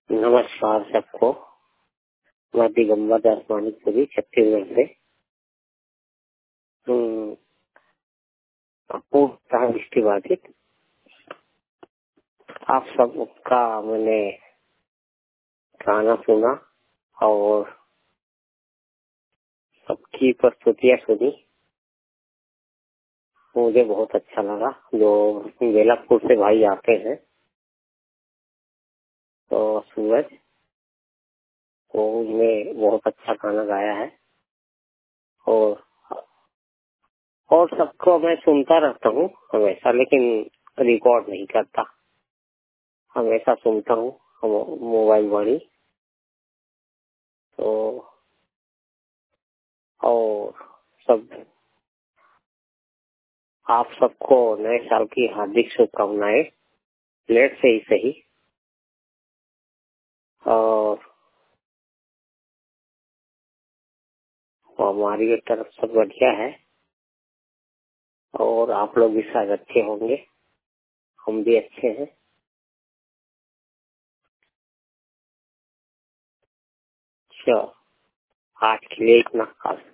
नमस्कार सबको। मैं दिगंबर दास मानिकपुरी छत्तीसगढ़ से पूर्ण दृष्टिबाधित। आप सबका मैंने गाना सुना और सबकी प्रस्तुतियाँ सुनी। मुझे बहुत अच्छा लगा। जो बेलापुर से भाई आते हैं तो सूरज, वो उसने बहुत अच्छा गाना गाया है। और सबको मैं सुनता रहता हूँ हमेशा, लेकिन रिकॉर्ड नहीं करता। हमेशा सुनता हूँ मोबाइल वाली। तो और सब आप सबको नए साल की हार्दिक शुभकामनाएं, लेट से ही सही। और हमारी तरफ सब बढ़िया है और आप लोग भी शायद अच्छे होंगे। हम भी अच्छे हैं। चलो आज के लिए इतना खास।